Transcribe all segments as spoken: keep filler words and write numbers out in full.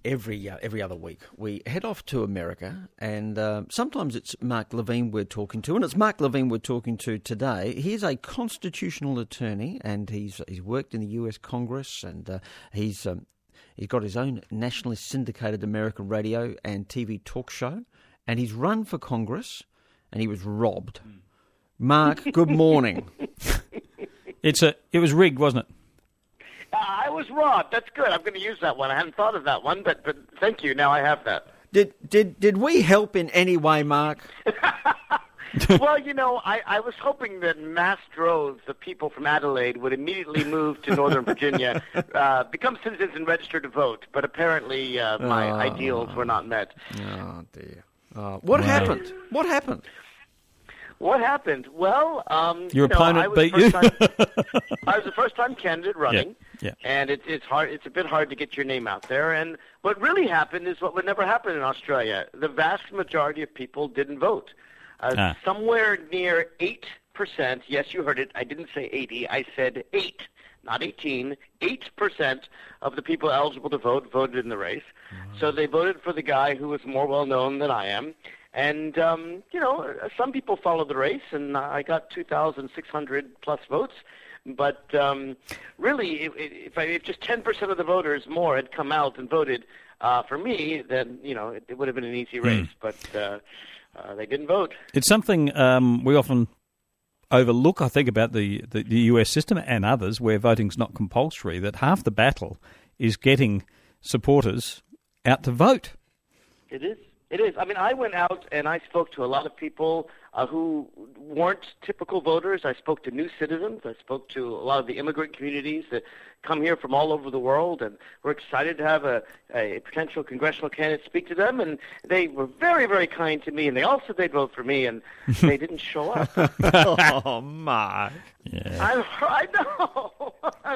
every uh, every other week. We head off to America, and uh, sometimes it's Mark Levine we're talking to, and it's Mark Levine we're talking to today. He's a constitutional attorney, and he's he's worked in the U S Congress, and uh, he's um, he's got his own nationally syndicated American radio and T V talk show, and he's run for Congress, and he was robbed. Mark, good morning. It's a it was rigged, wasn't it? I was robbed. That's good. I'm going to use that one. I hadn't thought of that one, but but thank you. Now I have that. Did did did we help in any way, Mark? Well, you know, I, I was hoping that mass droves of people from Adelaide would immediately move to Northern Virginia, uh, become citizens and register to vote. But apparently uh, my Oh. ideals were not met. Oh dear. Oh, what Wow. happened? What happened? What happened? Well, um, Your you know, opponent I was beat the you? first time, I was the first-time candidate running, Yeah, yeah. and it, it's hard. It's a bit hard to get your name out there. And what really happened is what would never happen in Australia. The vast majority of people didn't vote. Uh, Ah. Somewhere near eight percent. Yes, you heard it. I didn't say eighty. I said eight, not eighteen. Eight percent of the people eligible to vote voted in the race. So they voted for the guy who was more well-known than I am. And, um, you know, some people followed the race, and I got two thousand six hundred plus votes. But um, really, if, if, I, if just ten percent of the voters more had come out and voted uh, for me, then, you know, it, it would have been an easy race. But uh, uh, they didn't vote. It's something um, we often overlook, I think, about the, the, the U S system and others where voting's not compulsory, that half the battle is getting supporters out to vote. It is. It is. I mean, I went out and I spoke to a lot of people uh, who weren't typical voters. I spoke to new citizens. I spoke to a lot of the immigrant communities that come here from all over the world, and we're excited to have a, a potential congressional candidate speak to them. And they were very, very kind to me, and they all said they'd vote for me, and they didn't show up. Oh, Mark. Yeah. I, I know.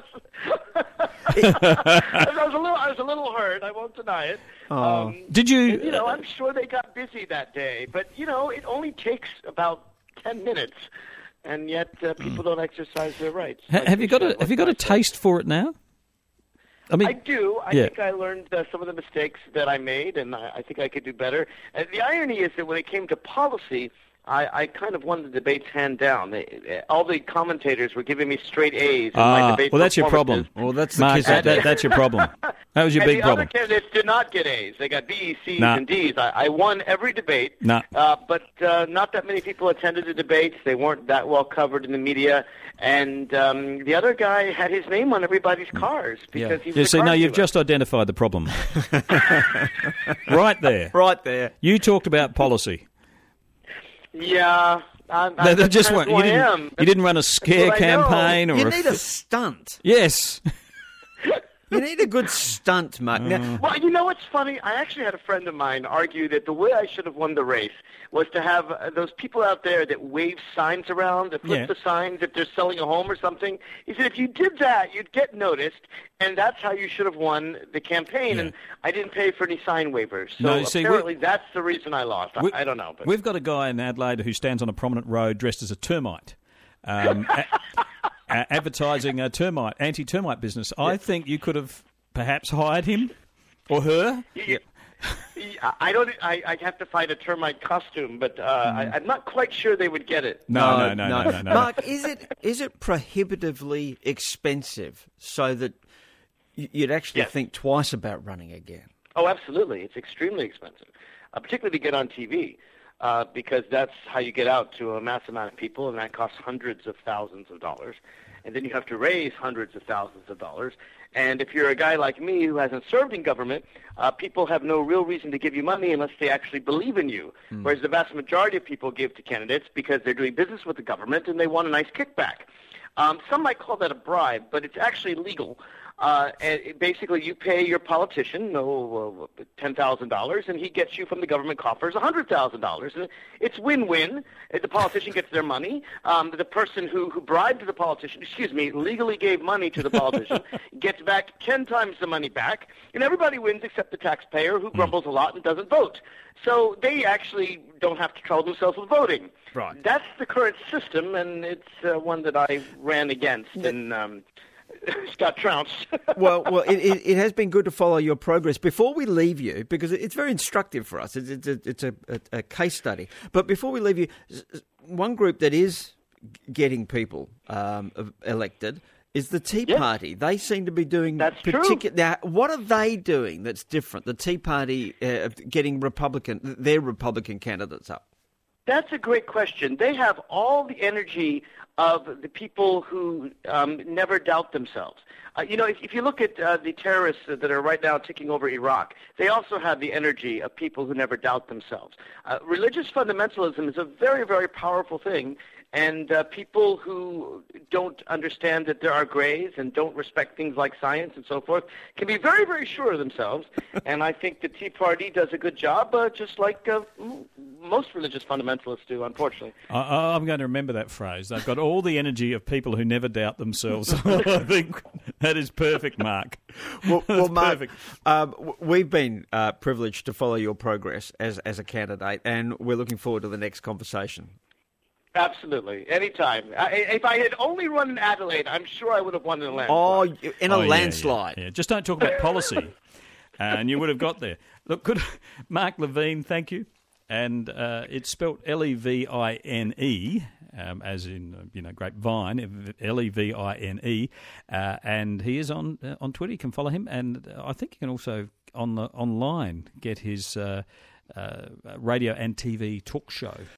I was a little, I was a little hurt. I won't deny it. Oh. Um, Did you... you know, I'm sure they got busy that day, but you know, it only takes about ten minutes, and yet uh, people don't exercise their rights. Ha- like have they you got should. a Have you got a What's that? taste for it now? I mean, I do. I yeah. think I learned uh, some of the mistakes that I made, and I, I think I could do better. And the irony is that when it came to policy, I, I kind of won the debates hand down. They, all the commentators were giving me straight A's. In my ah, debate well, that's your problem. performances. Well, that's the Mark, kiss that, that, that's your problem. That was your And big the problem. other candidates did not get A's. They got B's, C's, Nah. and D's. I, I won every debate, Nah. uh, but uh, not that many people attended the debates. They weren't that well covered in the media. And um, the other guy had his name on everybody's cars because he was You a see, car no, you've dealer. just identified the problem. Right there. Right there. You talked about policy. Yeah. I, They, I, they just that's weren't. who You I didn't, am. you didn't run a scare what I know. campaign or You a need a stunt. yes. You need a good stunt, Mark. Now, Well, you know what's funny? I actually had a friend of mine argue that the way I should have won the race was to have uh, those people out there that wave signs around, that flip Yeah. the signs if they're selling a home or something. He said if you did that, you'd get noticed, and that's how you should have won the campaign. Yeah. And I didn't pay for any sign waivers. So No, you see, we- apparently that's the reason I lost. I, We- I don't know. But. We've got a guy in Adelaide who stands on a prominent road dressed as a termite. Um, a- a- advertising a termite, anti-termite business. I think you could have perhaps hired him or her. Yeah. I don't. I, I have to find a termite costume, but uh, I, I'm not quite sure they would get it. No, no, no, no, no, no. no. Mark, is it is it prohibitively expensive so that y- you'd actually Yes. think twice about running again? Oh, absolutely. It's extremely expensive, uh, particularly to get on T V, uh, because that's how you get out to a mass amount of people, and that costs hundreds of thousands of dollars. And then you have to raise hundreds of thousands of dollars. And if you're a guy like me who hasn't served in government, uh, people have no real reason to give you money unless they actually believe in you. Hmm. Whereas the vast majority of people give to candidates because they're doing business with the government and they want a nice kickback. Um, some might call that a bribe, but it's actually legal. Uh, and it- basically, you pay your politician no, uh, ten thousand dollars, and he gets you from the government coffers one hundred thousand dollars. It's win-win. Uh, The politician gets their money. Um, the person who, who bribed the politician, excuse me, legally gave money to the politician, gets back ten times the money back, and everybody wins except the taxpayer who grumbles a lot and doesn't vote. So they actually don't have to trouble themselves with voting. Right. That's the current system, and it's uh, one that I ran against. And um, got trounced. well, well, it, it, it has been good to follow your progress. Before we leave you, because it's very instructive for us, it's, it's, a, it's a, a, a case study. But before we leave you, one group that is getting people um, elected is the Tea Yep. Party. They seem to be doing That's particular. true. Now, what are they doing that's different? The Tea Party uh, getting Republican, their Republican candidates up. That's a great question. They have all the energy of the people who um, never doubt themselves. Uh, you know, if, if you look at uh, the terrorists that are right now taking over Iraq, they also have the energy of people who never doubt themselves. Uh, religious fundamentalism is a very, very powerful thing, and uh, people who don't understand that there are grays and don't respect things like science and so forth can be very, very sure of themselves. And I think the Tea Party does a good job, uh, just like uh, most religious fundamentalists do, unfortunately. I, I'm going to remember that phrase. They've got all the energy of people who never doubt themselves. I think that is perfect, Mark. Well, well That's Mark, perfect. um, w- we've been uh, privileged to follow your progress as, as a candidate, and we're looking forward to the next conversation. Absolutely. Anytime. I, if I had only run in Adelaide, I'm sure I would have won in a landslide. Oh, in a Oh, yeah, landslide. Yeah, yeah. Just don't talk about policy, and you would have got there. Look, good, Mark Levine, thank you. And uh, it's spelt L E V I N E, um, as in, uh, you know, grapevine, L E V I N E. Uh, and he is on uh, on Twitter. You can follow him. And I think you can also, on the online, get his uh, uh, radio and T V talk show.